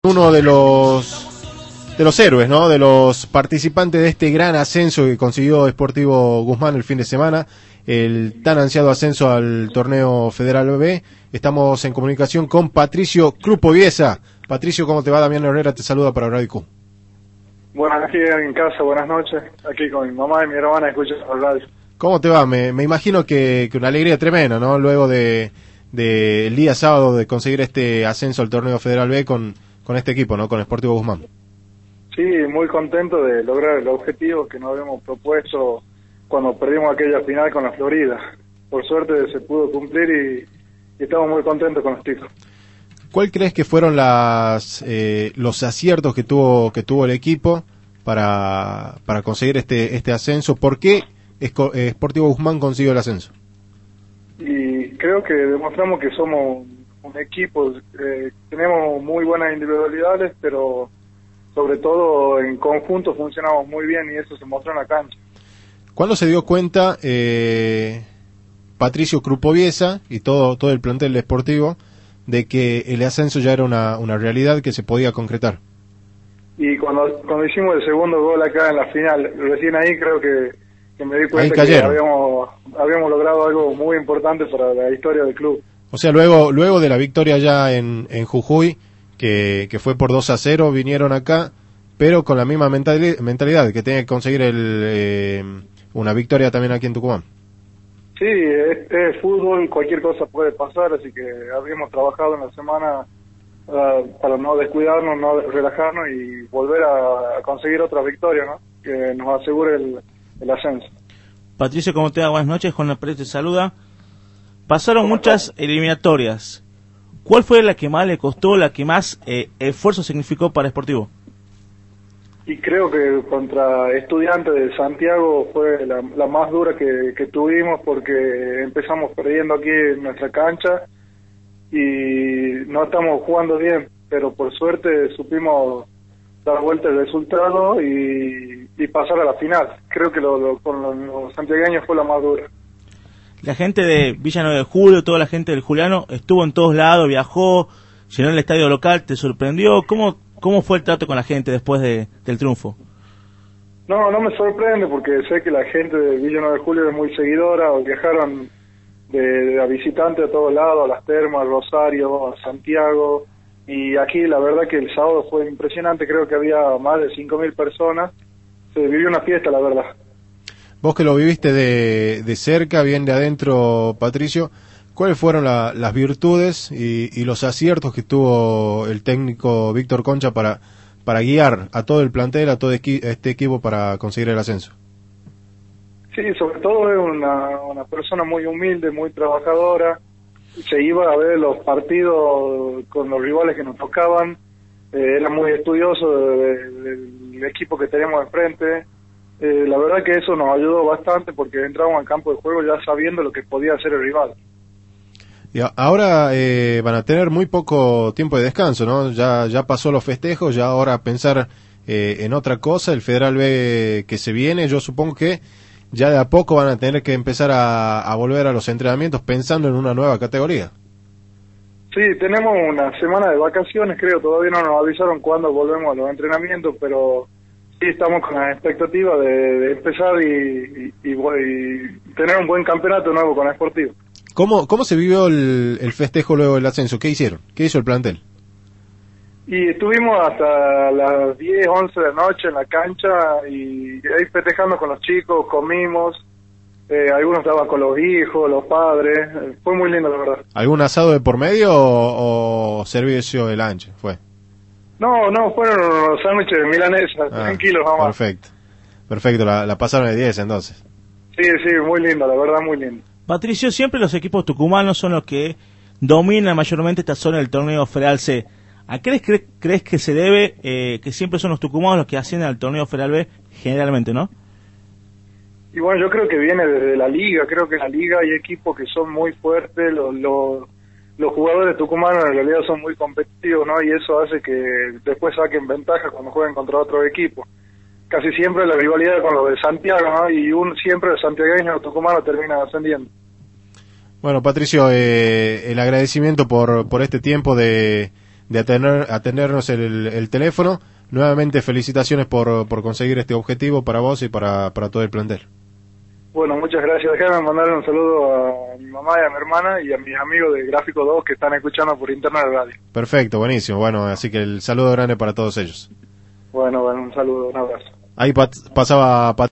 Uno de los héroes, ¿no? De los participantes de este gran ascenso que consiguió Sportivo Guzmán el fin de semana, el tan ansiado ascenso al torneo Federal B. Estamos en comunicación con Patricio Krupoviesa. Patricio, ¿cómo te va? Damián Herrera te saluda para Radio Q. Bueno, aquí en casa, buenas noches. Aquí con mi mamá y mi hermana escuchan la radio. ¿Cómo te va? Me imagino que una alegría tremenda, ¿no? Luego de el día sábado de conseguir este ascenso al torneo Federal B con este equipo, ¿no? Con Sportivo Guzmán. Sí, muy contento de lograr el objetivo que nos habíamos propuesto cuando perdimos aquella final con la Florida. Por suerte se pudo cumplir y estamos muy contentos con los títulos. ¿Cuál crees que fueron los aciertos que tuvo el equipo para conseguir este ascenso? ¿Por qué Sportivo Guzmán consiguió el ascenso? Y creo que demostramos que somos un equipo, tenemos muy buenas individualidades, pero sobre todo en conjunto funcionamos muy bien y eso se mostró en la cancha. ¿Cuándo se dio cuenta Patricio Krupoviesa y todo el plantel deportivo de que el ascenso ya era una realidad que se podía concretar? Y cuando hicimos el segundo gol acá en la final, recién ahí creo que me di cuenta que habíamos logrado algo muy importante para la historia del club. O sea, luego de la victoria ya en Jujuy, que fue por 2-0, vinieron acá, pero con la misma mentalidad, que tenía que conseguir una victoria también aquí en Tucumán. Sí, es fútbol, cualquier cosa puede pasar, así que habíamos trabajado en la semana para no descuidarnos, no relajarnos y volver a conseguir otra victoria, ¿no? Que nos asegure el ascenso. Patricio, ¿cómo te va? Buenas noches, Juan Pérez te saluda. Pasaron muchas eliminatorias. ¿Cuál fue la que más le costó, la que más esfuerzo significó para Sportivo? Y creo que contra Estudiantes de Santiago fue la más dura que tuvimos, porque empezamos perdiendo aquí en nuestra cancha y no estamos jugando bien, pero por suerte supimos dar vuelta el resultado y pasar a la final. Creo que con los santiagueños fue la más dura. La gente de Villa 9 de Julio, toda la gente del Juliano, estuvo en todos lados, viajó, llenó el estadio local, ¿te sorprendió? ¿Cómo fue el trato con la gente después del triunfo? No me sorprende, porque sé que la gente de Villa 9 de Julio es muy seguidora, viajaron a visitantes de todos lados, a Las Termas, a Rosario, a Santiago, y aquí la verdad que el sábado fue impresionante, creo que había más de 5.000 personas, se vivió una fiesta, la verdad. Vos que lo viviste de cerca, bien de adentro, Patricio, ¿cuáles fueron las virtudes y los aciertos que tuvo el técnico Víctor Concha para guiar a todo el plantel, a todo este equipo para conseguir el ascenso? Sí, sobre todo es una persona muy humilde, muy trabajadora. Se iba a ver los partidos con los rivales que nos tocaban. Era muy estudioso del equipo que teníamos enfrente. La verdad que eso nos ayudó bastante, porque entramos al campo de juego ya sabiendo lo que podía hacer el rival. Y ahora van a tener muy poco tiempo de descanso, ¿no? Ya pasó los festejos, ya ahora pensar en otra cosa, el Federal B que se viene. Yo supongo que ya de a poco van a tener que empezar a volver a los entrenamientos pensando en una nueva categoría. Sí, tenemos una semana de vacaciones, creo. Todavía no nos avisaron cuándo volvemos a los entrenamientos, pero sí estamos con la expectativa de empezar y tener un buen campeonato nuevo con Sportivo. ¿Cómo se vivió el festejo luego del ascenso? ¿Qué hicieron? ¿Qué hizo el plantel? Y estuvimos hasta las 10, 11 de la noche en la cancha y ahí festejando con los chicos, comimos, algunos estaban con los hijos, los padres, fue muy lindo, la verdad. ¿Algún asado de por medio o servicio de lunch fue? No, fueron los sándwiches de milanesa, tranquilos nomás. Perfecto, la pasaron de 10 entonces. Sí, muy lindo, la verdad, muy lindo. Patricio, siempre los equipos tucumanos son los que dominan mayormente esta zona del torneo Federal C. ¿A qué crees que se debe que siempre son los tucumanos los que ascienden al torneo Federal B generalmente, no? Y bueno, yo creo que viene desde la liga. Creo que en la liga hay equipos que son muy fuertes, los jugadores tucumanos en realidad son muy competitivos, ¿no? Y eso hace que después saquen ventaja cuando jueguen contra otro equipo. Casi siempre la rivalidad con los de Santiago, ¿no? Y siempre el santiagueño o tucumano termina ascendiendo. Bueno, Patricio, el agradecimiento por este tiempo de de atendernos el teléfono. Nuevamente felicitaciones por conseguir este objetivo para vos y para todo el plantel. Bueno, muchas gracias. Déjame mandarle un saludo a mi mamá y a mi hermana y a mis amigos de Gráfico 2 que están escuchando por internet de radio. Perfecto, buenísimo. Bueno, así que el saludo grande para todos ellos. Bueno, un saludo, un abrazo. Ahí pasaba